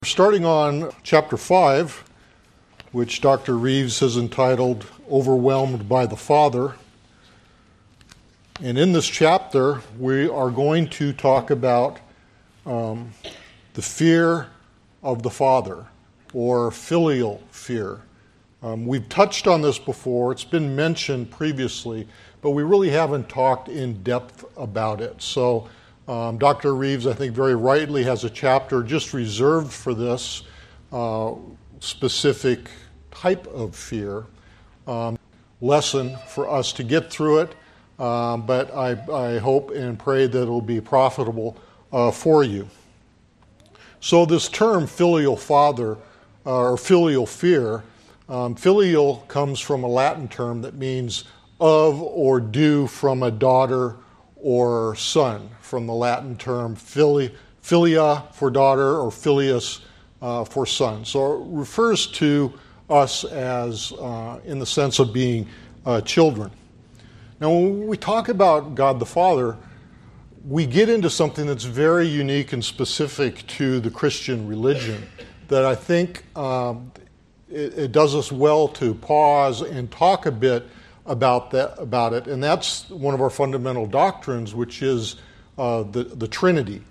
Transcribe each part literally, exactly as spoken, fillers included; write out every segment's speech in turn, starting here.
Starting on chapter five, which Doctor Reeves has entitled Overwhelmed by the Father. And in this chapter, we are going to talk about um, the fear of the Father, or filial fear. Um, we've touched on this before. It's been mentioned previously, but we really haven't talked in depth about it. So Um, Doctor Reeves, I think very rightly, has a chapter just reserved for this uh, specific type of fear um, lesson for us to get through it, um, but I, I hope and pray that it will be profitable uh, for you. So this term filial father, uh, or filial fear, um, filial comes from a Latin term that means of or due from a daughter or son, from the Latin term fili, filia for daughter or filius uh, for son. So it refers to us as uh, in the sense of being uh, children. Now when we talk about God the Father, we get into something that's very unique and specific to the Christian religion that I think um, it, it does us well to pause and talk a bit about that about it, and that's one of our fundamental doctrines, which is uh, the the Trinity.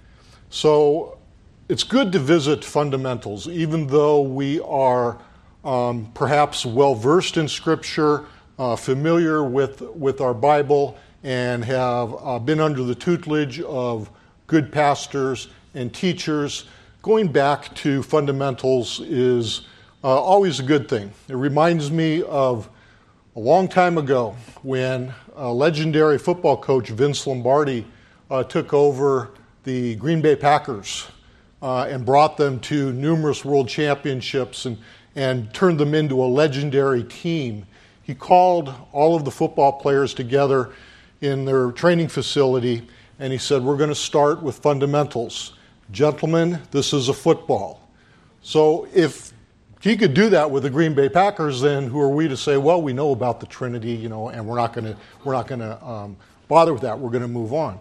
So it's good to visit fundamentals, even though we are um, perhaps well versed in Scripture, uh, familiar with with our Bible, and have uh, been under the tutelage of good pastors and teachers. Going back to fundamentals is uh, always a good thing. It reminds me of a long time ago, when uh, legendary football coach Vince Lombardi uh, took over the Green Bay Packers uh, and brought them to numerous world championships and, and turned them into a legendary team, he called all of the football players together in their training facility, and he said, "We're going to start with fundamentals. Gentlemen, this is a football." So if he could do that with the Green Bay Packers, then who are we to say, well, we know about the Trinity, you know, and we're not going to we're not going to um, bother with that. We're going to move on.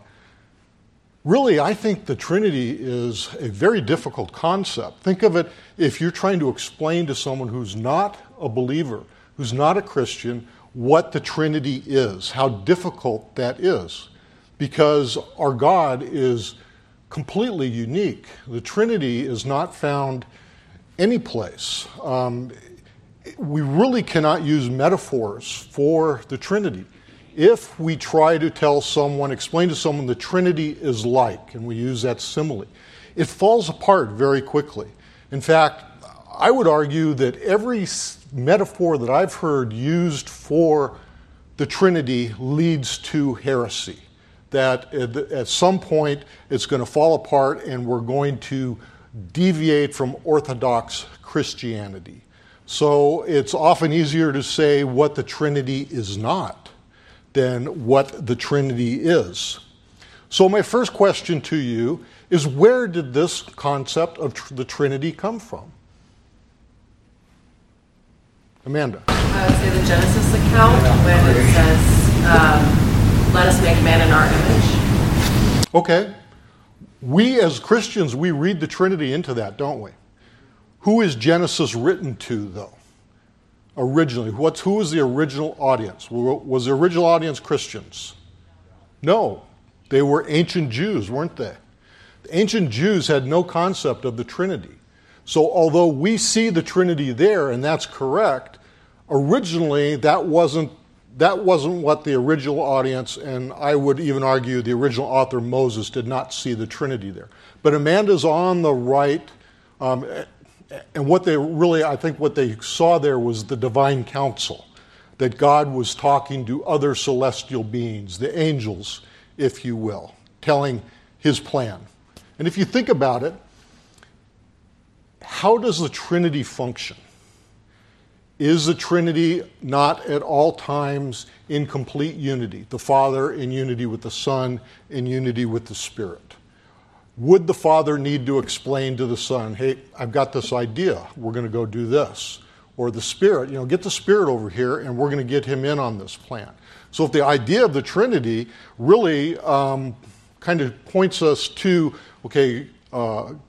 Really, I think the Trinity is a very difficult concept. Think of it if you're trying to explain to someone who's not a believer, who's not a Christian, what the Trinity is, how difficult that is, because our God is completely unique. The Trinity is not found any place. Um, we really cannot use metaphors for the Trinity. If we try to tell someone, explain to someone the Trinity is like, and we use that simile, it falls apart very quickly. In fact, I would argue that every metaphor that I've heard used for the Trinity leads to heresy, that at some point it's going to fall apart and we're going to deviate from Orthodox Christianity. So it's often easier to say what the Trinity is not than what the Trinity is. So my first question to you is, where did this concept of tr- the Trinity come from? Amanda. I would say the Genesis account when it says, um, let us make man in our image. Okay. We as Christians, we read the Trinity into that, don't we? Who is Genesis written to, though? Originally, what's, who was the original audience? Was the original audience Christians? No. They were ancient Jews, weren't they? The ancient Jews had no concept of the Trinity. So although we see the Trinity there, and that's correct, originally that wasn't That wasn't what the original audience, and I would even argue the original author, Moses, did not see the Trinity there. But Amanda's on the right, um, and what they really, I think what they saw there was the divine counsel, that God was talking to other celestial beings, the angels, if you will, telling his plan. And if you think about it, how does the Trinity function? Is the Trinity not at all times in complete unity? The Father in unity with the Son, in unity with the Spirit. Would the Father need to explain to the Son, hey, I've got this idea, we're going to go do this? Or the Spirit, you know, get the Spirit over here and we're going to get him in on this plan. So if the idea of the Trinity really um, kind of points us to, okay, uh,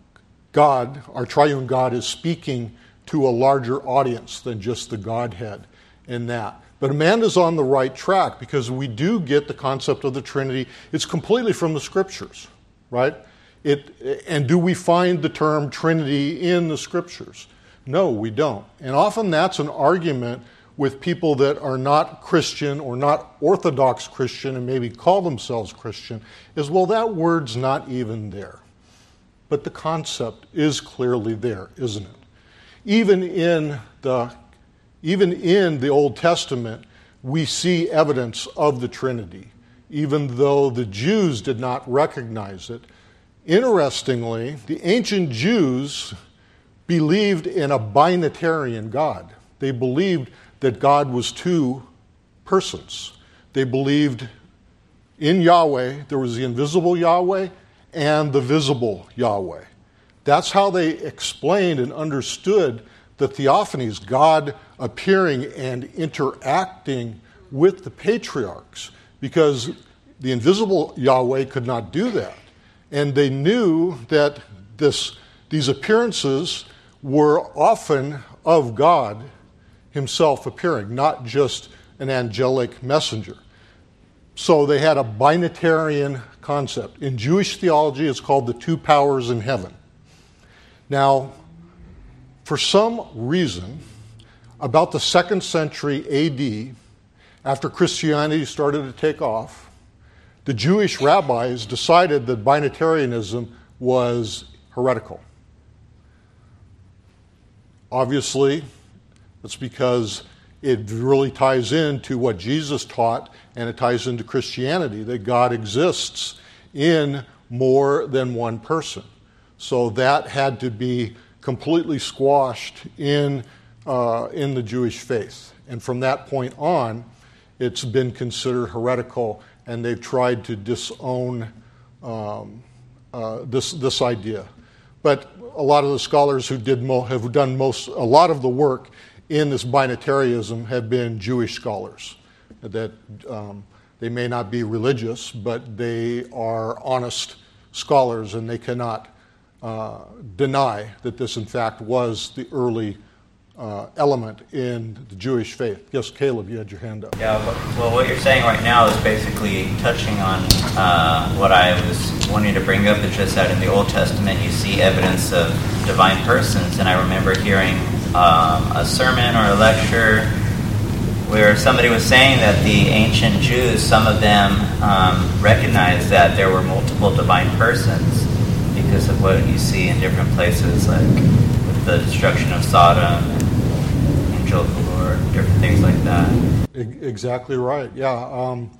God, our triune God, is speaking to a larger audience than just the Godhead in that. But Amanda's on the right track because we do get the concept of the Trinity. It's completely from the Scriptures, right? It, and do we find the term Trinity in the Scriptures? No, we don't. And often that's an argument with people that are not Christian or not Orthodox Christian and maybe call themselves Christian, is, well, that word's not even there. But the concept is clearly there, isn't it? Even in the, even in the Old Testament, we see evidence of the Trinity, even though the Jews did not recognize it. Interestingly, the ancient Jews believed in a binitarian God. They believed that God was two persons. They believed in Yahweh, there was the invisible Yahweh and the visible Yahweh. That's how they explained and understood the theophanies, God appearing and interacting with the patriarchs, because the invisible Yahweh could not do that. And they knew that this, these appearances were often of God himself appearing, not just an angelic messenger. So they had a binitarian concept. In Jewish theology, it's called the two powers in heaven. Now, for some reason, about the second century A D, after Christianity started to take off, the Jewish rabbis decided that binitarianism was heretical. Obviously, it's because it really ties into what Jesus taught, and it ties into Christianity, that God exists in more than one person. So that had to be completely squashed in, uh, in the Jewish faith. And from that point on, it's been considered heretical, and they've tried to disown um, uh, this, this idea. But a lot of the scholars who did mo- have done most, a lot of the work in this binitarianism have been Jewish scholars. That um, they may not be religious, but they are honest scholars, and they cannot uh, deny that this, in fact, was the early uh, element in the Jewish faith. Yes, Caleb, you had your hand up. Yeah, well, what you're saying right now is basically touching on uh, what I was wanting to bring up. It's just that in the Old Testament you see evidence of divine persons, and I remember hearing um, a sermon or a lecture where somebody was saying that the ancient Jews, some of them um, recognized that there were multiple divine persons because of what you see in different places, like with the destruction of Sodom and angel of the Lord, different things like that. Exactly right. Yeah. Um,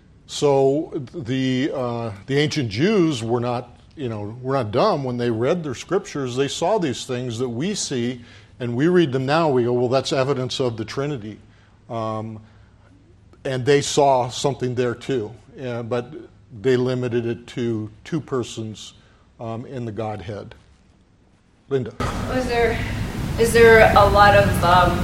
so the uh, the ancient Jews were not, you know, were not dumb when they read their scriptures. They saw these things that we see, and we read them now. We go, well, that's evidence of the Trinity, um, and they saw something there too. Yeah, but they limited it to two persons um, in the Godhead. Linda, was there is there a lot of um,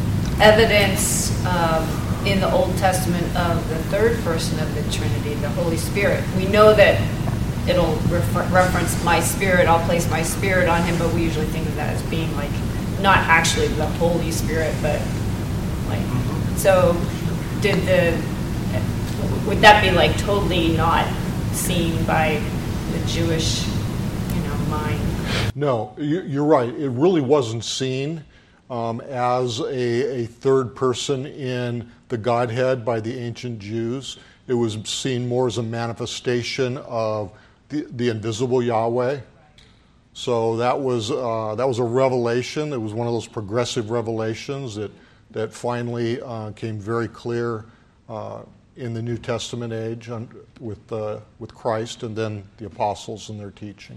evidence um, in the Old Testament of the third person of the Trinity, the Holy Spirit? We know that it'll refer- reference my spirit, I'll place my spirit on him, but we usually think of that as being like not actually the Holy Spirit, but like, so did the, would that be like totally not seen by the Jewish, you know, mind? No, you're right. It really wasn't seen um, as a, a third person in the Godhead by the ancient Jews. It was seen more as a manifestation of the, the invisible Yahweh. So that was uh, that was a revelation. It was one of those progressive revelations that that finally uh, came very clear uh, in the New Testament age on, with uh, with Christ and then the apostles and their teaching.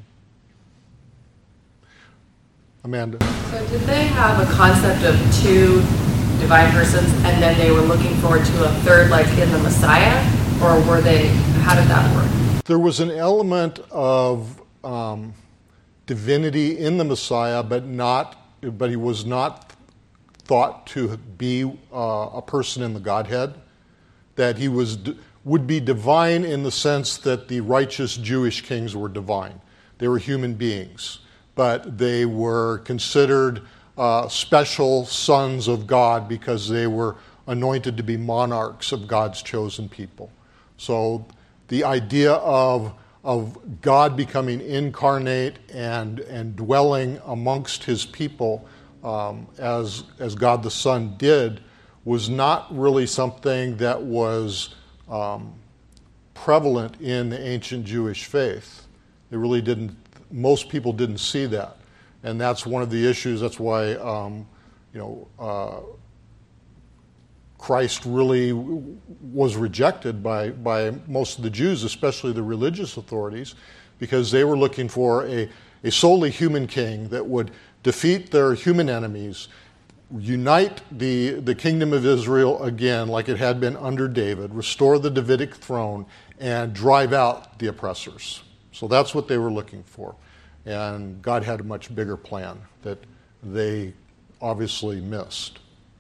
Amanda. So did they have a concept of two divine persons, and then they were looking forward to a third, like in the Messiah, or were they? How did that work? There was an element of um, divinity in the Messiah, but not. But he was not thought to be uh, a person in the Godhead. That he was would be divine in the sense that the righteous Jewish kings were divine. They were human beings. but they were considered uh, special sons of God because they were anointed to be monarchs of God's chosen people. So the idea of of God becoming incarnate and and dwelling amongst his people um, as as God the Son did was not really something that was um, prevalent in the ancient Jewish faith. They really didn't. Most people didn't see that, and that's one of the issues. That's why um, you know. Uh, Christ really was rejected by, by most of the Jews, especially the religious authorities, because they were looking for a, a solely human king that would defeat their human enemies, unite the, the kingdom of Israel again like it had been under David, restore the Davidic throne, and drive out the oppressors. So that's what they were looking for. And God had a much bigger plan that they obviously missed.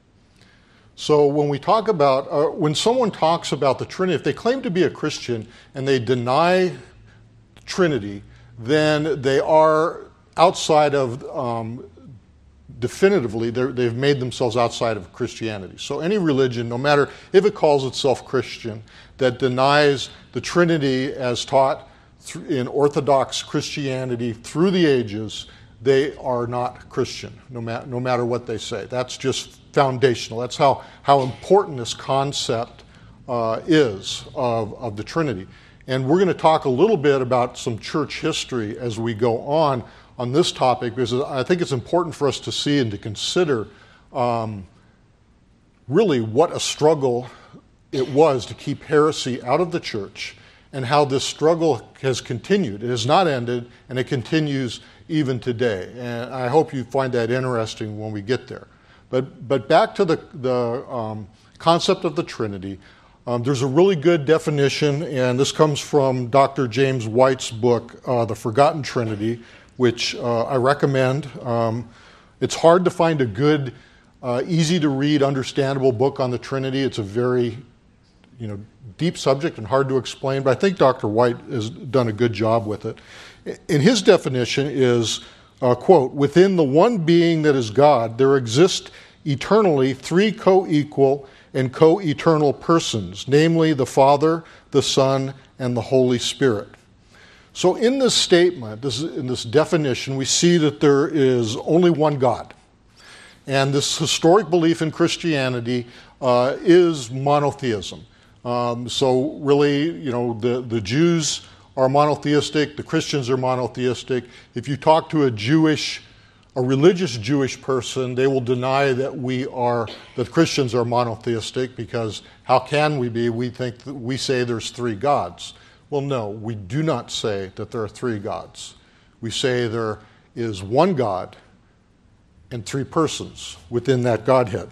So when we talk about, uh, when someone talks about the Trinity, if they claim to be a Christian and they deny Trinity, then they are outside of, um, definitively, they've made themselves outside of Christianity. So any religion, no matter if it calls itself Christian, that denies the Trinity as taught in Orthodox Christianity through the ages, they are not Christian, no, ma- no matter what they say. That's just foundational. That's how, how important this concept uh, is of, of the Trinity. And we're going to talk a little bit about some church history as we go on on this topic, because I think it's important for us to see and to consider um, really what a struggle it was to keep heresy out of the church, and how this struggle has continued. It has not ended, and it continues even today. And I hope you find that interesting when we get there. But but back to the, the um, concept of the Trinity, um, there's a really good definition, and this comes from Doctor James White's book, uh, The Forgotten Trinity, which uh, I recommend. Um, it's hard to find a good, uh, easy-to-read, understandable book on the Trinity. It's a very you know, deep subject and hard to explain, but I think Doctor White has done a good job with it. And his definition is, uh, quote, within the one being that is God, there exist eternally three co-equal and co-eternal persons, namely the Father, the Son, and the Holy Spirit. So in this statement, this, in this definition, we see that there is only one God. And this historic belief in Christianity uh, is monotheism. Um, so really, you know, the, the Jews are monotheistic, the Christians are monotheistic. If you talk to a Jewish, a religious Jewish person, they will deny that we are, that Christians are monotheistic, because how can we be? We think that we say there's three gods. Well, no, we do not say that there are three gods. We say there is one God and three persons within that Godhead.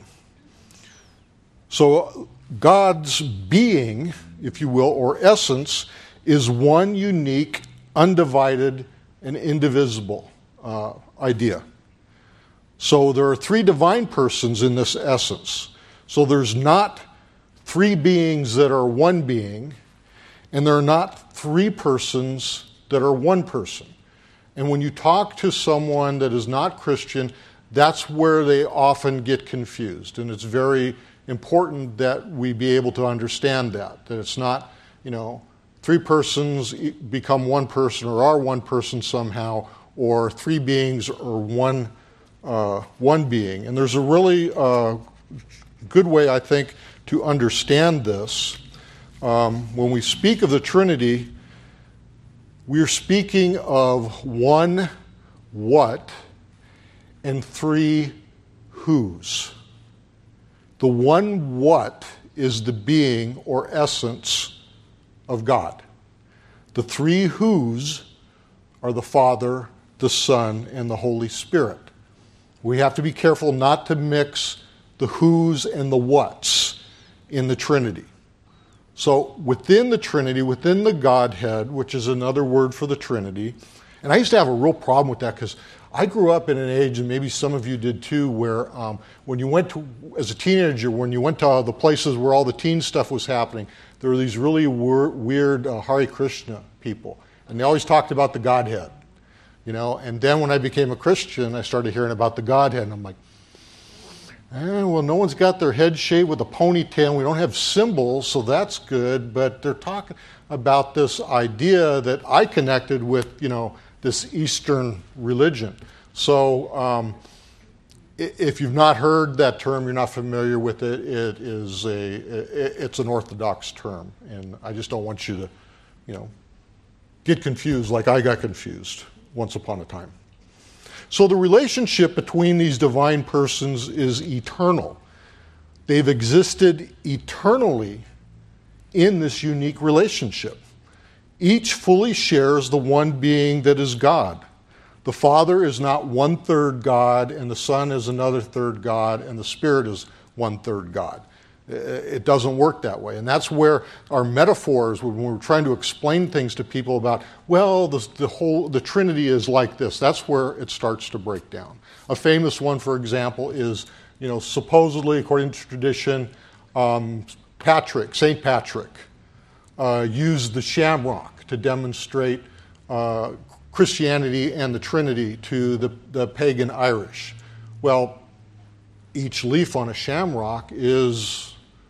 So God's being, if you will, or essence, is one unique, undivided, and indivisible uh, idea. So there are three divine persons in this essence. So there's not three beings that are one being, and there are not three persons that are one person. And when you talk to someone that is not Christian, that's where they often get confused. And it's very important that we be able to understand that, that it's not, you know, three persons become one person or are one person somehow, or three beings are one, uh, one being. And there's a really uh, good way, I think, to understand this. Um, when we speak of the Trinity, we're speaking of one what and three whos. The one what is the being or essence of God. The three whos are the Father, the Son, and the Holy Spirit. We have to be careful not to mix the whos and the whats in the Trinity. So within the Trinity, within the Godhead, which is another word for the Trinity, and I used to have a real problem with that because I grew up in an age, and maybe some of you did too, where um, when you went to, as a teenager, when you went to uh, the places where all the teen stuff was happening, there were these really wor- weird uh, Hare Krishna people, and they always talked about the Godhead. You know, and then when I became a Christian, I started hearing about the Godhead, and I'm like, eh, well, no one's got their head shaved with a ponytail. We don't have symbols, so that's good. But they're talking about this idea that I connected with, you know, this Eastern religion. So um, if you've not heard that term, you're not familiar with it, it is a, it's an Orthodox term. And I just don't want you to, you know, get confused like I got confused once upon a time. So the relationship between these divine persons is eternal. They've existed eternally in this unique relationship. Each fully shares the one being that is God. The Father is not one-third God, and the Son is another third God, and the Spirit is one-third God. It doesn't work that way. And that's where our metaphors, when we're trying to explain things to people about, well, the, the whole the Trinity is like this, that's where it starts to break down. A famous one, for example, is, you know, supposedly, according to tradition, um, Patrick, Saint Patrick, uh, used the shamrock to demonstrate uh, Christianity and the Trinity to the, the pagan Irish. Well, each leaf on a shamrock is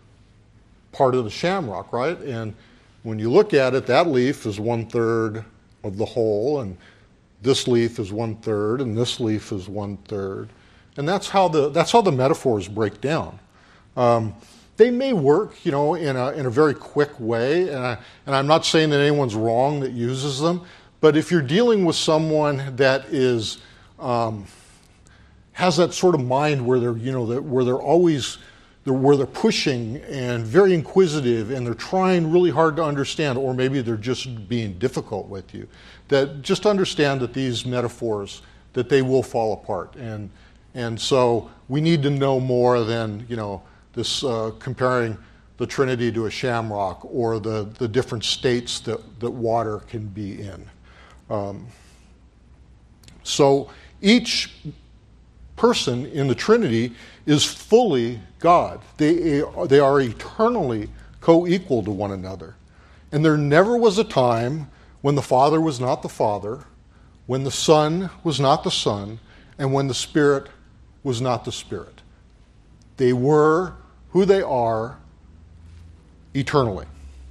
part of the shamrock, right? And when you look at it, that leaf is one third of the whole, and this leaf is one third, and this leaf is one third, and that's how the that's how the metaphors break down. Um, they may work, you know, in a in a very quick way, and I, and I'm not saying that anyone's wrong that uses them, but if you're dealing with someone that is um, has that sort of mind where they're, you know, that where they're always They're, where they're pushing and very inquisitive and they're trying really hard to understand, or maybe they're just being difficult with you, that just understand that these metaphors, that they will fall apart. And and so we need to know more than, you know, this uh, comparing the Trinity to a shamrock or the, the different states that, that water can be in. Um, so each person in the Trinity is fully God. They, they are eternally co-equal to one another. And there never was a time when the Father was not the Father, when the Son was not the Son, and when the Spirit was not the Spirit. They were who they are eternally.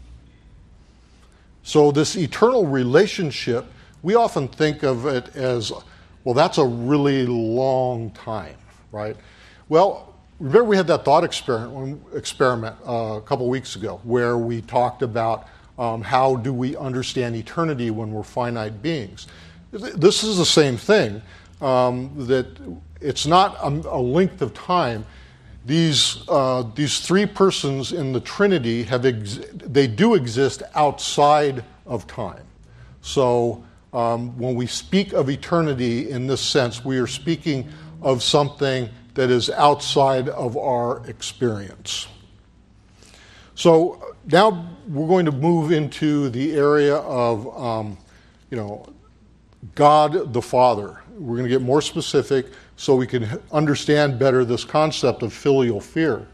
So this eternal relationship, we often think of it as, well, that's a really long time, right? Well, remember we had that thought experiment, experiment uh, a couple weeks ago where we talked about um, how do we understand eternity when we're finite beings. This is the same thing, um, that it's not a, a length of time. These uh, these three persons in the Trinity have ex- they do exist outside of time. So um, when we speak of eternity in this sense, we are speaking of something that is outside of our experience. So now we're going to move into the area of, um, you know, God the Father. We're going to get more specific so we can understand better this concept of filial fear.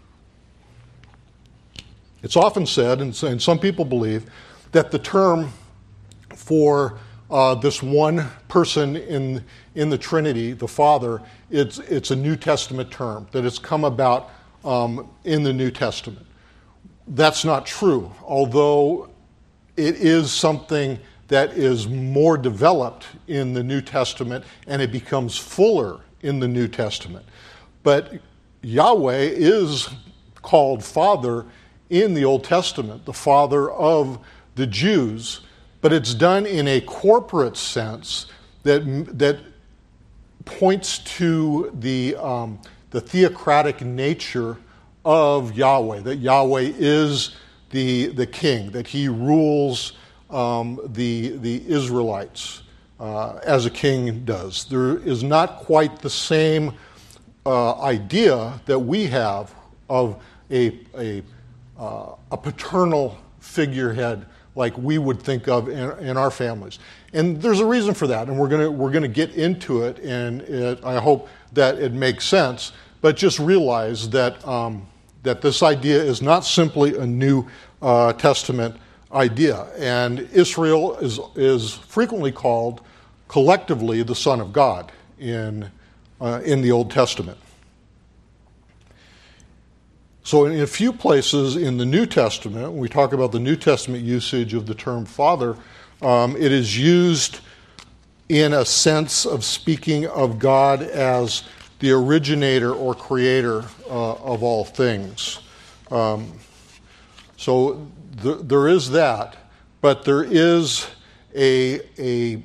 It's often said, and some people believe, that the term for uh, this one person in in the Trinity, the Father, it's it's a New Testament term, that it's come about um, in the New Testament. That's not true, although it is something that is more developed in the New Testament and it becomes fuller in the New Testament. But Yahweh is called Father in the Old Testament, the Father of the Jews, but it's done in a corporate sense that that points to the um, the theocratic nature of Yahweh, that Yahweh is the the king, that he rules um, the the Israelites uh, as a king does. There is not quite the same uh, idea that we have of a a uh, a paternal figurehead like we would think of in, in our families. And there's a reason for that, and we're gonna we're gonna get into it, and it, I hope that it makes sense. But just realize that um, that this idea is not simply a New uh, Testament idea, and Israel is is frequently called collectively the Son of God in, uh, in the Old Testament. So in a few places in the New Testament, when we talk about the New Testament usage of the term Father, um, it is used in a sense of speaking of God as the originator or creator uh, of all things. Um, so th- there is that, but there is a, a,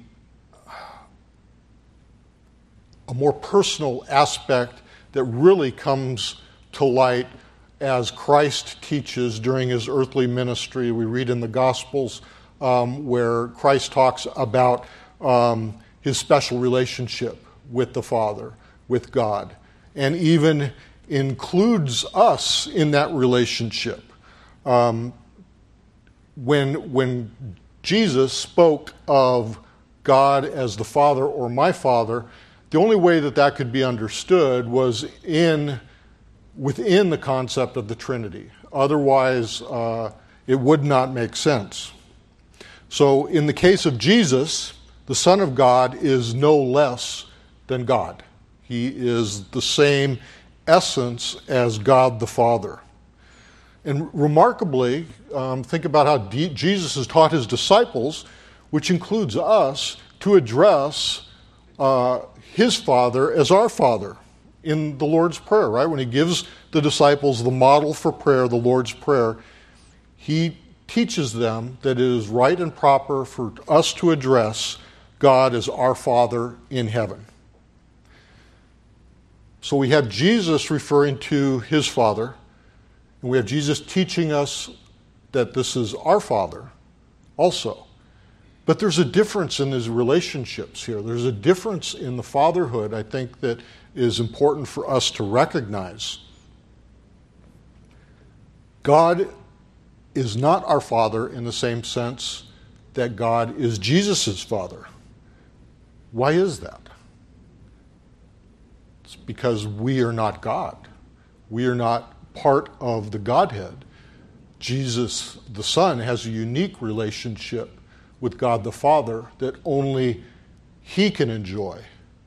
a more personal aspect that really comes to light as Christ teaches during his earthly ministry. We read in the Gospels um, where Christ talks about um, his special relationship with the Father, with God, and even includes us in that relationship. Um, when, when Jesus spoke of God as the Father or my Father, the only way that that could be understood was in within the concept of the Trinity. Otherwise, uh, it would not make sense. So in the case of Jesus, the Son of God is no less than God. He is the same essence as God the Father. And remarkably, um, think about how D- Jesus has taught his disciples, which includes us, to address uh, his Father as our Father in the Lord's Prayer, right? When he gives the disciples the model for prayer, the Lord's Prayer, he teaches them that it is right and proper for us to address God as our Father in heaven. So we have Jesus referring to his Father, and we have Jesus teaching us that this is our Father also. But there's a difference in his relationships here. There's a difference in the fatherhood, I think, that is important for us to recognize. God is not our Father in the same sense that God is Jesus' Father. Why is that? It's because we are not God. We are not part of the Godhead. Jesus, the Son, has a unique relationship with God the Father that only he can enjoy.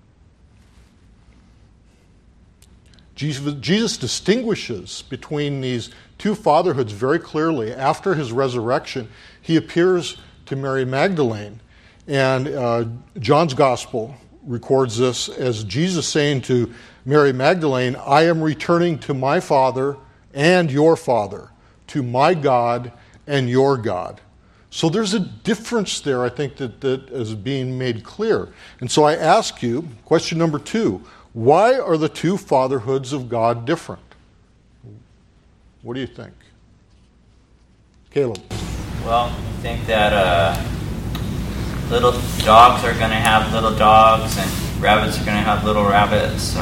Jesus, Jesus distinguishes between these two fatherhoods very clearly. After his resurrection, he appears to Mary Magdalene, and uh, John's Gospel records this as Jesus saying to Mary Magdalene, "I am returning to my Father and your Father, to my God and your God." So there's a difference there, I think, that, that is being made clear. And so I ask you, question number two, why are the two fatherhoods of God different? What do you think? Caleb? Well, I think that uh, little dogs are going to have little dogs, and rabbits are going to have little rabbits. So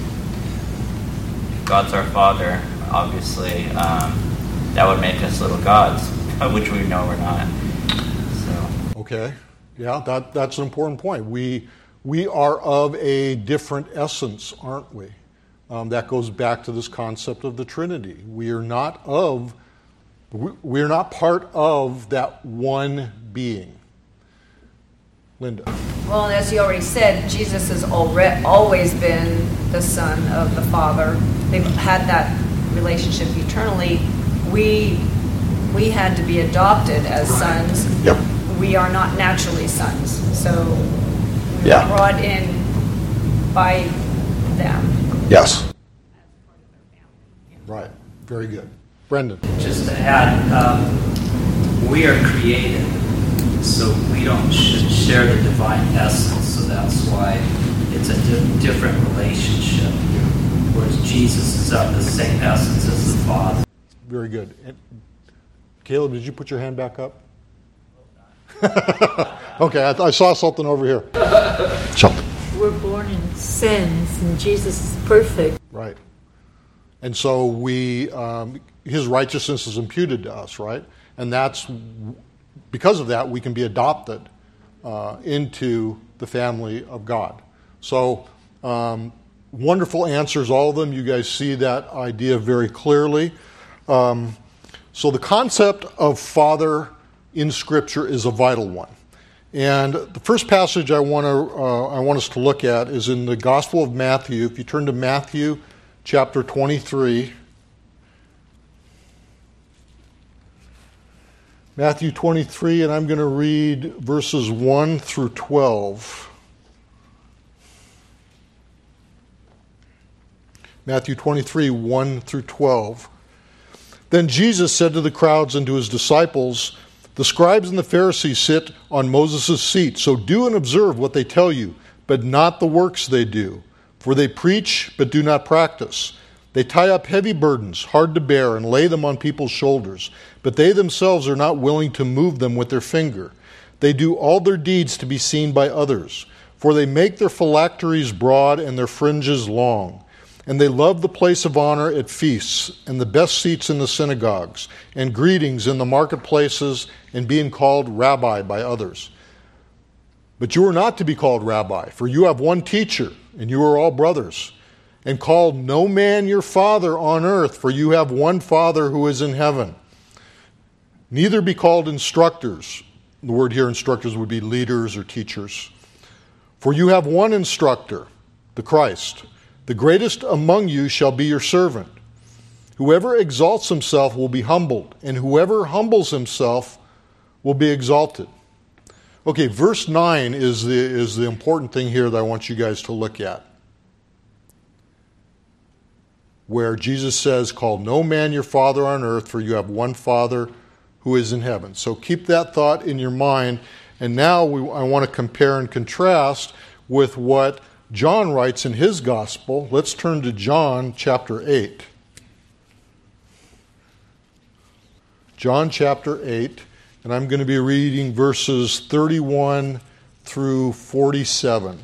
God's our Father, obviously. Um, that would make us little gods, which we know we're not. So. Okay. Yeah, that, that's an important point. We we are of a different essence, aren't we? Um, that goes back to this concept of the Trinity. We are not of, we, we are not part of that one being. Linda. Well, as you already said, Jesus has already, always been the Son of the Father. They've had that relationship eternally. We we had to be adopted as sons. Yep. We are not naturally sons, so we Yeah. were brought in by them. Yes. Right. Very good. Brendan. Just to add, um, we are created, so we don't sh- share the divine essence, so that's why it's a di- different relationship. Whereas Jesus is of the same essence as the Father. Very good. And Caleb, did you put your hand back up? Okay, I, th- I saw something over here. Something. We're born in sins, and Jesus is perfect. Right. And so we, um, his righteousness is imputed to us, right? And that's, because of that, we can be adopted uh, into the family of God. So, um, wonderful answers, all of them. You guys see that idea very clearly. Um, so the concept of Father in Scripture is a vital one. And the first passage I want to uh, I want us to look at is in the Gospel of Matthew. If you turn to Matthew chapter twenty-three. Matthew twenty-three, and I'm going to read verses one through twelve. Matthew twenty-three, one through twelve. Then Jesus said to the crowds and to his disciples, "The scribes and the Pharisees sit on Moses' seat, so do and observe what they tell you, but not the works they do. For they preach, but do not practice. They tie up heavy burdens, hard to bear, and lay them on people's shoulders, but they themselves are not willing to move them with their finger. They do all their deeds to be seen by others, for they make their phylacteries broad and their fringes long. And they love the place of honor at feasts, and the best seats in the synagogues, and greetings in the marketplaces, and being called rabbi by others. But you are not to be called rabbi, for you have one teacher, and you are all brothers. And call no man your father on earth, for you have one Father who is in heaven. Neither be called instructors." The word here, instructors, would be leaders or teachers. "For you have one instructor, the Christ. The greatest among you shall be your servant. Whoever exalts himself will be humbled, and whoever humbles himself will be exalted." Okay, verse nine is the, is the important thing here that I want you guys to look at. Where Jesus says, "Call no man your father on earth, for you have one Father who is in heaven." So keep that thought in your mind. And now we, I want to compare and contrast with what John writes in his gospel. Let's turn to John chapter eight. John chapter eight, and I'm going to be reading verses thirty-one through forty-seven.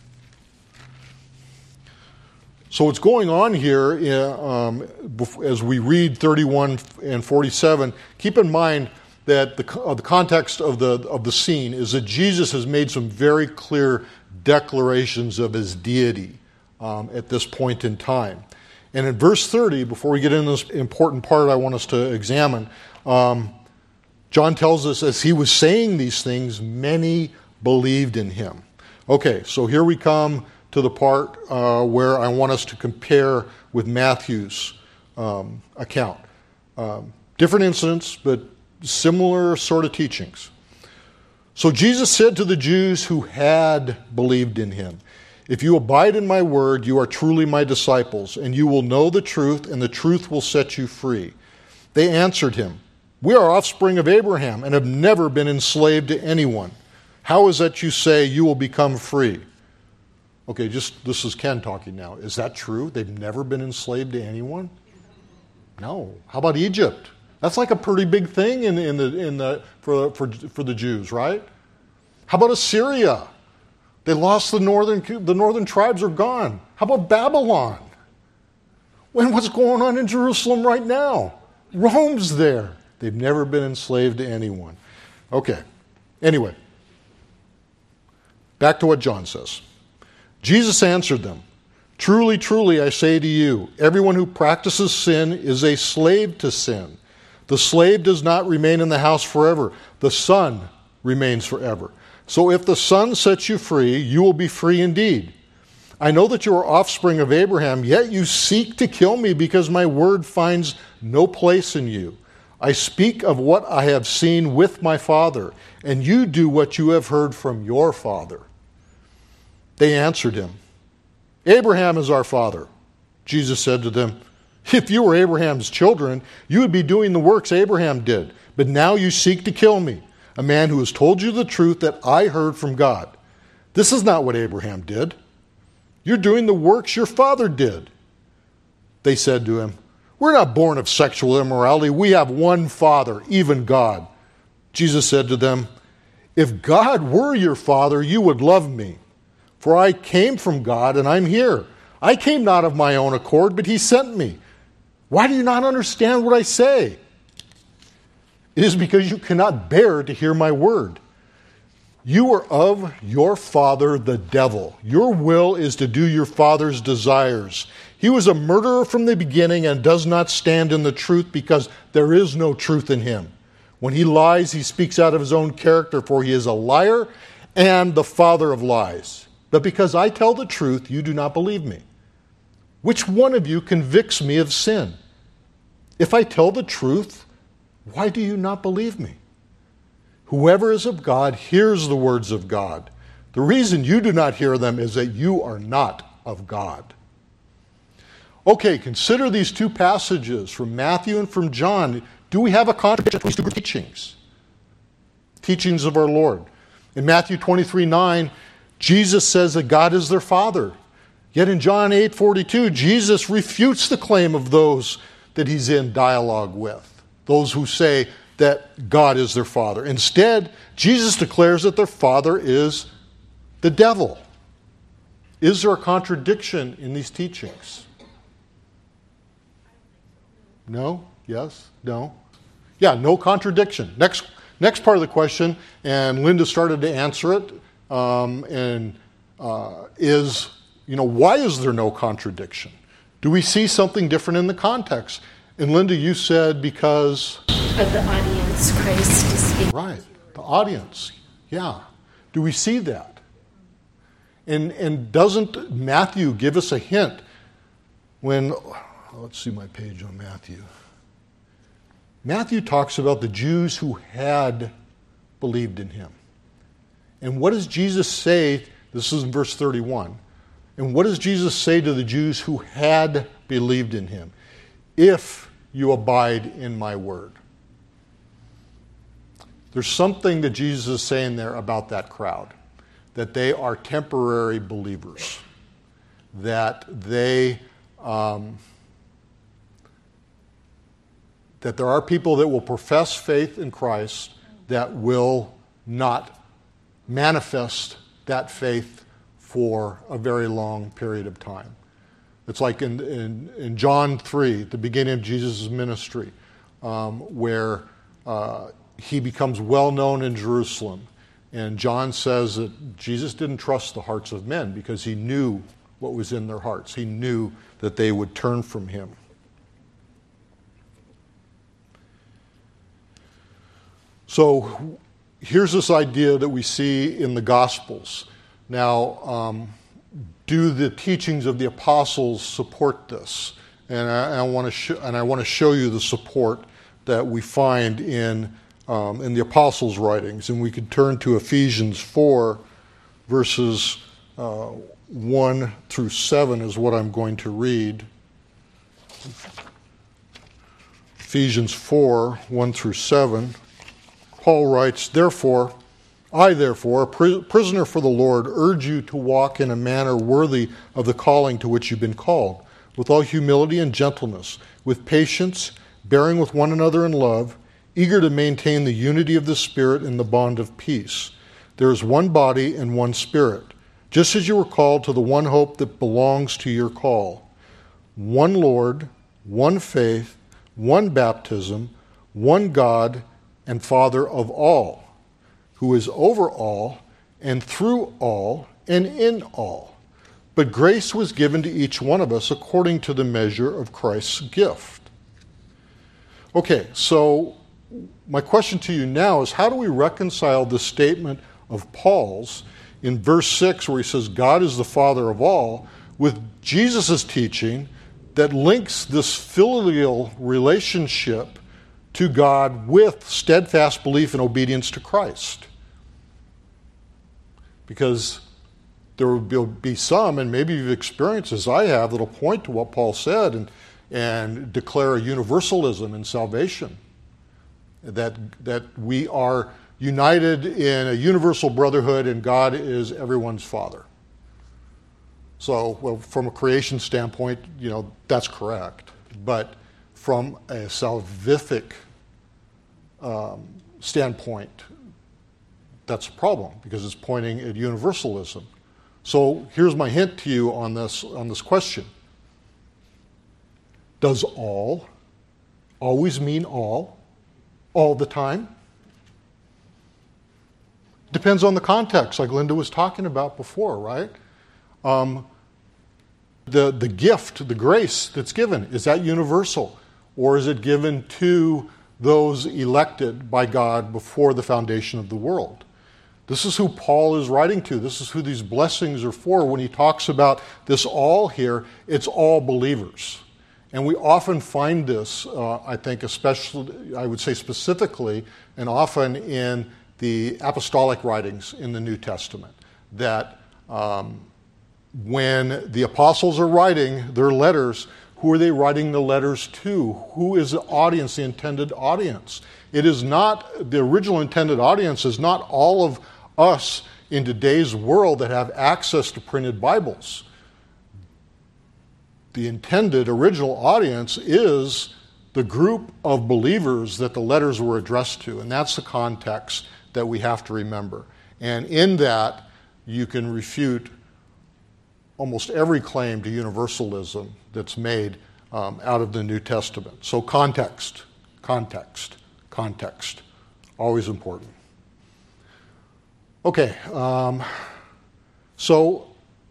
So what's going on here, um, as we read thirty-one and forty-seven, keep in mind that the, uh, the context of the of the scene is that Jesus has made some very clear declarations of his deity um, at this point in time. And in verse thirty, before we get into this important part I want us to examine, um, John tells us as he was saying these things, many believed in him. Okay, so here we come to the part uh, where I want us to compare with Matthew's um, account. Um, different incidents, but similar sort of teachings. "So Jesus said to the Jews who had believed in him, 'If you abide in my word, you are truly my disciples, and you will know the truth, and the truth will set you free.' They answered him, 'We are offspring of Abraham and have never been enslaved to anyone. How is that you say you will become free?'" Okay, just this is Ken talking now. Is that true? They've never been enslaved to anyone? No. How about Egypt? That's like a pretty big thing in, in the in the for for for the Jews, right? How about Assyria? They lost the northern the northern tribes are gone. How about Babylon? When what's going on in Jerusalem right now? Rome's there. They've never been enslaved to anyone. Okay. Anyway, back to what John says. Jesus answered them, "Truly, truly, I say to you, everyone who practices sin is a slave to sin. The slave does not remain in the house forever. The Son remains forever. So if the Son sets you free, you will be free indeed. I know that you are offspring of Abraham, yet you seek to kill me because my word finds no place in you. I speak of what I have seen with my Father, and you do what you have heard from your father." They answered him, "Abraham is our father." Jesus said to them, "If you were Abraham's children, you would be doing the works Abraham did. But now you seek to kill me, a man who has told you the truth that I heard from God. This is not what Abraham did. You're doing the works your father did." They said to him, "We're not born of sexual immorality. We have one Father, even God." Jesus said to them, "If God were your father, you would love me. For I came from God and I'm here. I came not of my own accord, but he sent me. Why do you not understand what I say? It is because you cannot bear to hear my word. You are of your father, the devil. Your will is to do your father's desires. He was a murderer from the beginning and does not stand in the truth because there is no truth in him. When he lies, he speaks out of his own character, for he is a liar and the father of lies. But because I tell the truth, you do not believe me. Which one of you convicts me of sin? If I tell the truth, why do you not believe me? Whoever is of God hears the words of God. The reason you do not hear them is that you are not of God. Okay, consider these two passages from Matthew and from John. Do we have a contradiction between these two teachings? Teachings of our Lord. In Matthew twenty-three nine, Jesus says that God is their Father. Yet in John eight forty-two, Jesus refutes the claim of those that he's in dialogue with, those who say that God is their Father. Instead, Jesus declares that their father is the devil. Is there a contradiction in these teachings? No? Yes? No? Yeah, no contradiction. Next, next part of the question, and Linda started to answer it, um, and uh, is, you know, why is there no contradiction? Do we see something different in the context? And Linda, you said because... Of the audience, Christ is speaking. Right, the audience, yeah. Do we see that? And, and doesn't Matthew give us a hint when... Let's see my page on Matthew. Matthew talks about the Jews who had believed in him. And what does Jesus say? This is in verse thirty-one. And what does Jesus say to the Jews who had believed in him? If you abide in my word. There's something that Jesus is saying there about that crowd. That they are temporary believers. That they... Um, that there are people that will profess faith in Christ that will not manifest that faith for a very long period of time. It's like in, in, in John three, the beginning of Jesus' ministry, um, where uh, he becomes well known in Jerusalem. And John says that Jesus didn't trust the hearts of men because he knew what was in their hearts. He knew that they would turn from him. So here's this idea that we see in the Gospels. Now, um, do the teachings of the apostles support this? And I, I want to sh- and I want to show you the support that we find in um, in the apostles' writings. And we could turn to Ephesians four, verses uh, one through seven is what I'm going to read. Ephesians four, one through seven. Paul writes, Therefore, I therefore, a prisoner for the Lord, urge you to walk in a manner worthy of the calling to which you've been called, with all humility and gentleness, with patience, bearing with one another in love, eager to maintain the unity of the Spirit in the bond of peace. There is one body and one Spirit, just as you were called to the one hope that belongs to your call. One Lord, one faith, one baptism, one God, and Father of all, who is over all, and through all, and in all. But grace was given to each one of us according to the measure of Christ's gift. Okay, so my question to you now is, how do we reconcile this statement of Paul's in verse six, where he says, God is the Father of all, with Jesus' teaching that links this filial relationship to God with steadfast belief and obedience to Christ? Because there will be some, and maybe you've experienced as I have, that'll point to what Paul said and, and declare a universalism in salvation. That, that we are united in a universal brotherhood and God is everyone's Father. So, well, from a creation standpoint, you know, that's correct. But from a salvific um, standpoint, that's a problem because it's pointing at universalism. So here's my hint to you on this on this question. Does all always mean all, all the time? Depends on the context, like Linda was talking about before, right? Um, the the gift, the grace that's given, is that universal? Or is it given to those elected by God before the foundation of the world. This is who Paul is writing to. This is who these blessings are for. When he talks about this all here, it's all believers. And we often find this, uh, I think, especially, I would say specifically, and often in the apostolic writings in the New Testament, that um, when the apostles are writing their letters, who are they writing the letters to? Who is the audience, the intended audience? It is not, the original intended audience is not all of us in today's world that have access to printed Bibles. The intended original audience is the group of believers that the letters were addressed to, and that's the context that we have to remember. And in that, you can refute almost every claim to universalism that's made um, out of the New Testament. So context, context, context, always important. Okay, um, so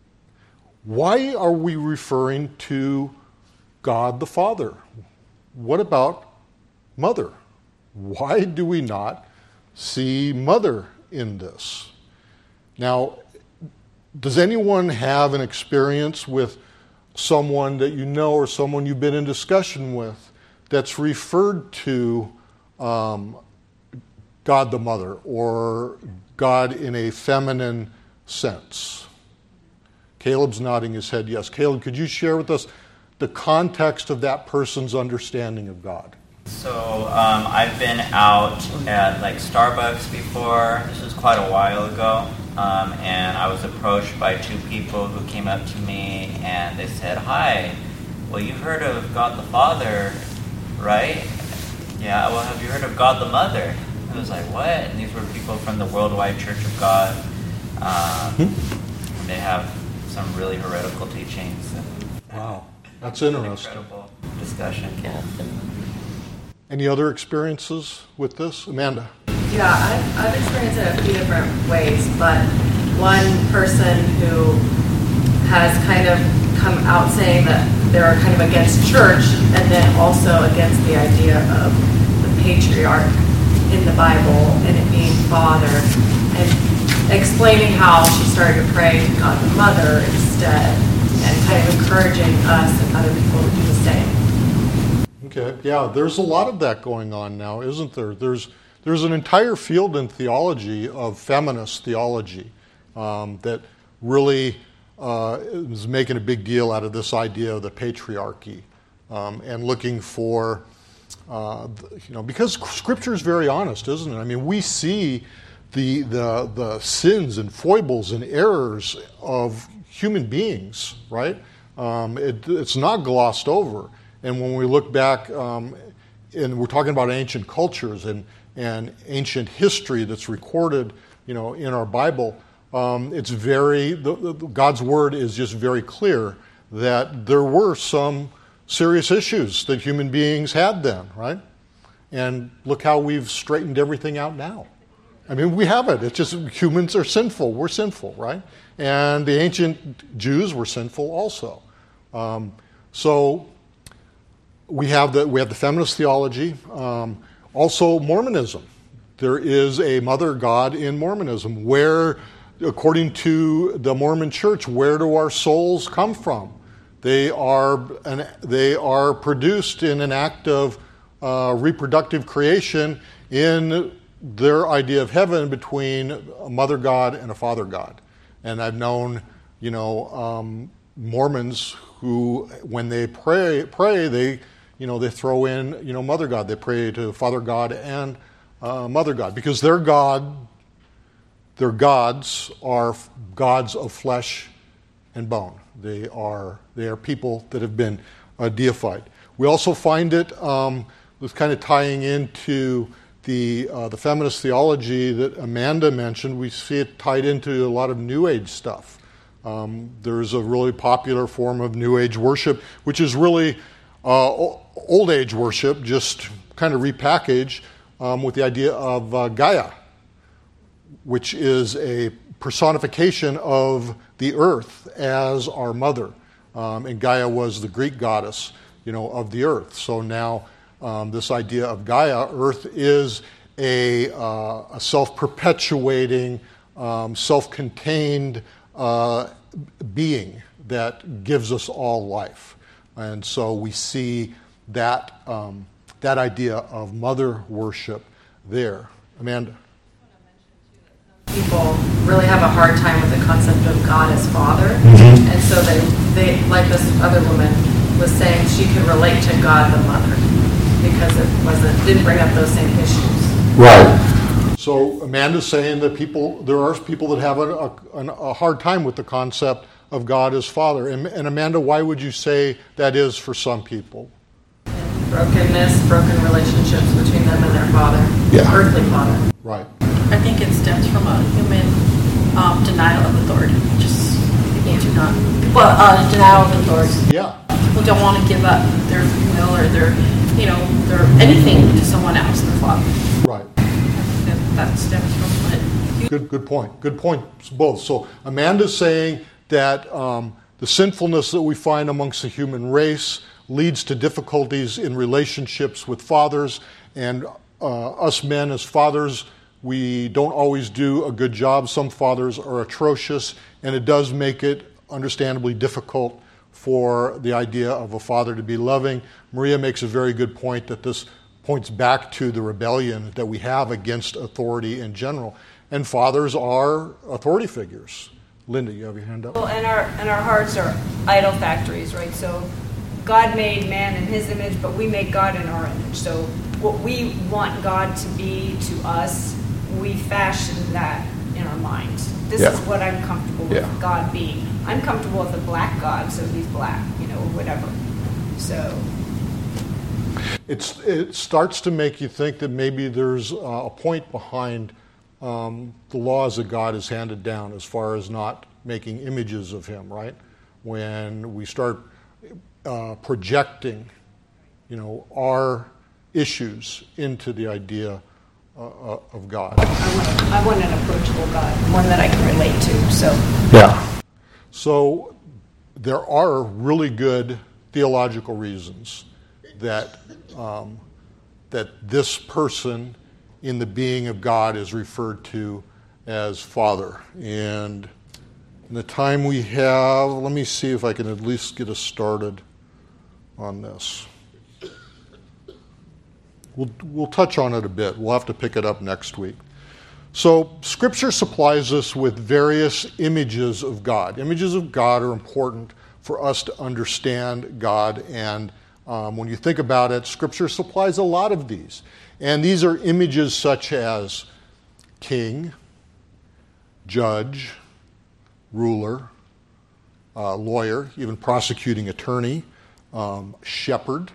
why are we referring to God the Father? What about Mother? Why do we not see Mother in this? Now, does anyone have an experience with someone that you know or someone you've been in discussion with that's referred to um, God the Mother or God in a feminine sense? Caleb's nodding his head yes. Caleb, could you share with us the context of that person's understanding of God? So um, I've been out at like Starbucks before. This was quite a while ago. Um, and I was approached by two people who came up to me and they said, "Hi, well, you've heard of God the Father, right?" "Yeah, well, have you heard of God the Mother?" I was like, "What?" And these were people from the Worldwide Church of God. Um, hmm. They have some really heretical teachings. Wow, that's interesting. Incredible discussion. Yeah. Any other experiences with this? Amanda? Yeah, I've, I've experienced it a few different ways, but one person who has kind of come out saying that they're kind of against church and then also against the idea of the patriarch in the Bible and it being father, and explaining how she started to pray to God the Mother instead and kind of encouraging us and other people to do the same. Okay, yeah, there's a lot of that going on now, isn't there? There's There's an entire field in theology of feminist theology um, that really uh, is making a big deal out of this idea of the patriarchy um, and looking for, uh, you know, because Scripture is very honest, isn't it? I mean, we see the the the sins and foibles and errors of human beings, right? Um, it, it's not glossed over. And when we look back, um, and we're talking about ancient cultures and and ancient history that's recorded, you know, in our Bible, um, it's very, the, the, God's word is just very clear that there were some serious issues that human beings had then, right? And look how we've straightened everything out now. I mean, we haven't. It's just humans are sinful. We're sinful, right? And the ancient Jews were sinful also. Um, so we have the we have the feminist theology. Um, Also, Mormonism. There is a mother god in Mormonism. Where, according to the Mormon Church, where do our souls come from? They are an, they are produced in an act of uh, reproductive creation in their idea of heaven between a mother god and a father god. And I've known, you know, um, Mormons who, when they pray, pray they. You know, they throw in, you know, Mother God. They pray to Father God and uh, Mother God because their God, their gods are gods of flesh and bone. They are they are people that have been uh, deified. We also find it um, with kind of tying into the uh, the feminist theology that Amanda mentioned. We see it tied into a lot of New Age stuff. Um, there's a really popular form of New Age worship, which is really Uh, old age worship, just kind of repackaged um, with the idea of uh, Gaia, which is a personification of the earth as our mother. Um, and Gaia was the Greek goddess, you know, of the earth. So now um, this idea of Gaia, Earth is a, uh, a self-perpetuating, um, self-contained uh, being that gives us all life. And so we see that, um, that idea of mother worship there. Amanda? People really have a hard time with the concept of God as Father, Mm-hmm. and so they, they, like this other woman was saying, she could relate to God the Mother because it wasn't didn't bring up those same issues. Right. So Amanda's saying that people, there are people that have a, a, a hard time with the concept of God as Father. And, and Amanda, why would you say that is for some people? And brokenness, broken relationships between them and their Father, Yeah. earthly Father. Right. I think it stems from a human um, denial of authority. Just people do not, well, uh, denial of authority. Yeah. People don't want to give up their free will or their, you know, their anything to someone else, their father. Right. I think that, that stems from it. Good, good point. Good points both. So Amanda's saying that um, the sinfulness that we find amongst the human race leads to difficulties in relationships with fathers, and uh, us men as fathers, we don't always do a good job. Some fathers are atrocious, and it does make it understandably difficult for the idea of a father to be loving. Maria makes a very good point that this points back to the rebellion that we have against authority in general. And fathers are authority figures. Linda, you have your hand up? Well, and our and our hearts are idol factories, right? So God made man in his image, but we make God in our image. So what we want God to be to us, we fashion that in our minds. This Yeah. is what I'm comfortable with Yeah. God being. I'm comfortable with a black God, so he's black, you know, whatever. So It's, it starts to make you think that maybe there's uh, a point behind um, the laws that God has handed down as far as not making images of him, right? When we start uh, projecting, you know, our issues into the idea uh, of God. I want, I want an approachable God, one that I can relate to. So Yeah. So there are really good theological reasons that um, that this person in the being of God is referred to as Father. And in the time we have, let me see if I can at least get us started on this. We'll, we'll touch on it a bit. We'll have to pick it up next week. So Scripture supplies us with various images of God. Images of God are important for us to understand God, and um, when you think about it, Scripture supplies a lot of these. And these are images such as king, judge, ruler, uh, lawyer, even prosecuting attorney, um, shepherd,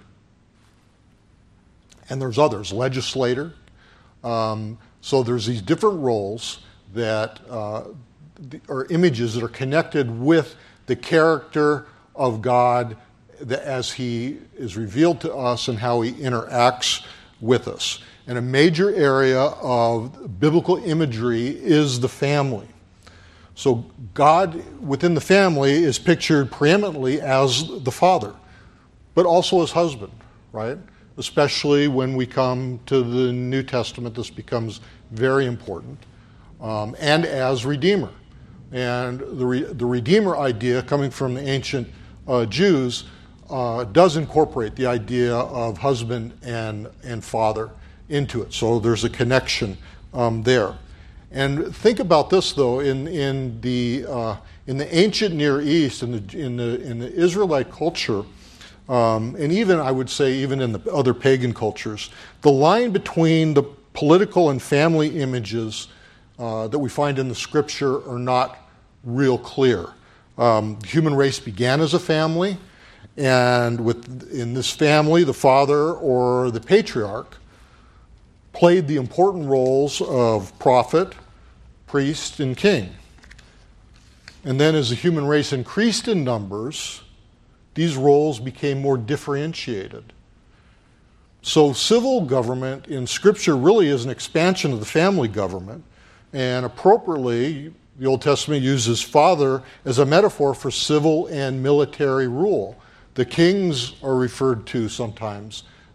and there's others, legislator. Um, so there's these different roles that uh, are images that are connected with the character of God as he is revealed to us and how he interacts with us. And a major area of biblical imagery is the family. So God within the family is pictured preeminently as the father, but also as husband, right? Especially when we come to the New Testament, this becomes very important, um, and as Redeemer. And the, re- the Redeemer idea, coming from the ancient uh, Jews, uh, does incorporate the idea of husband and, and father into it. So there's a connection um, there. And think about this, though, in, in, the, uh, in the ancient Near East, in the, in the, in the Israelite culture, Um, and even, I would say, even in the other pagan cultures, the line between the political and family images uh, that we find in the Scripture are not real clear. Um, the human race began as a family, and with, in this family, the father or the patriarch played the important roles of prophet, priest, and king. And then as the human race increased in numbers, these roles became more differentiated. So civil government in Scripture really is an expansion of the family government, and appropriately, the Old Testament uses father as a metaphor for civil and military rule. The kings are referred to sometimes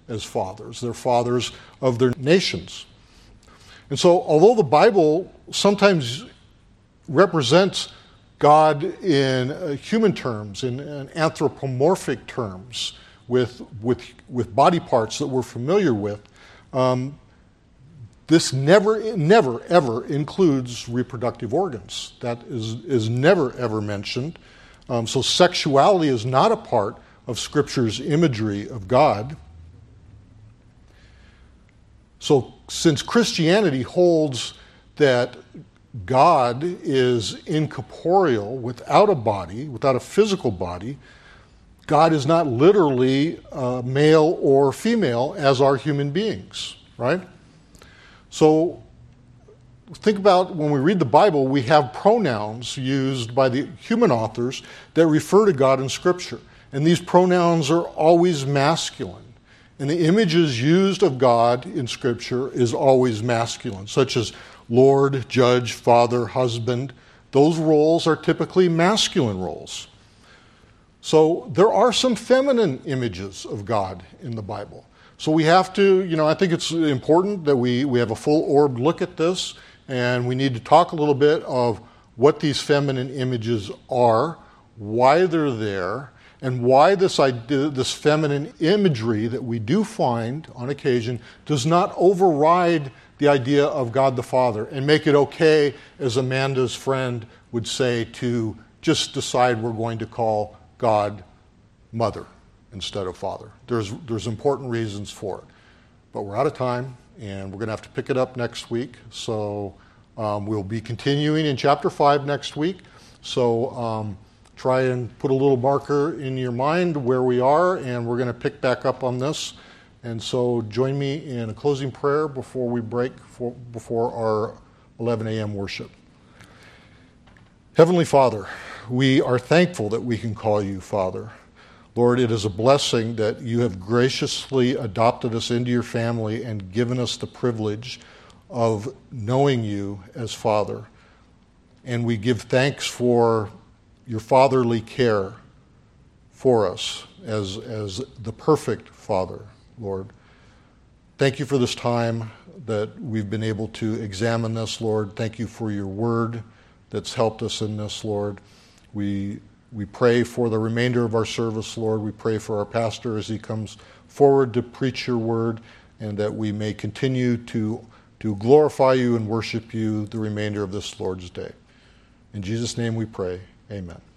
as fathers. They're fathers of their nations. And so, although the Bible sometimes represents God in uh, human terms, in, in anthropomorphic terms, with, with, with body parts that we're familiar with, um, this never, never, ever includes reproductive organs. That is, is never, ever mentioned. Um, so sexuality is not a part of Scripture's imagery of God. So since Christianity holds that God is incorporeal, without a body, without a physical body, God is not literally uh, male or female as are human beings, right? So think about when we read the Bible, we have pronouns used by the human authors that refer to God in Scripture. And these pronouns are always masculine. And the images used of God in Scripture is always masculine, such as Lord, Judge, Father, Husband. Those roles are typically masculine roles. So there are some feminine images of God in the Bible. So we have to, you know, I think it's important that we, we have a full-orbed look at this, and we need to talk a little bit of what these feminine images are, why they're there, and why this idea, this feminine imagery that we do find on occasion does not override the idea of God the Father and make it okay, as Amanda's friend would say, to just decide we're going to call God Mother instead of Father. There's, there's important reasons for it. But we're out of time, and we're going to have to pick it up next week. So um, we'll be continuing in chapter five next week. So um, try and put a little marker in your mind where we are, and we're going to pick back up on this. And so join me in a closing prayer before we break for, before our eleven a.m. worship. Heavenly Father, we are thankful that we can call you Father. Lord, it is a blessing that you have graciously adopted us into your family and given us the privilege of knowing you as Father. And we give thanks for your fatherly care for us as, as the perfect Father, Lord. Thank you for this time that we've been able to examine this, Lord. Thank you for your word that's helped us in this, Lord. We we pray for the remainder of our service, Lord. We pray for our pastor as he comes forward to preach your word, and that we may continue to, to glorify you and worship you the remainder of this Lord's day. In Jesus' name we pray. Amen.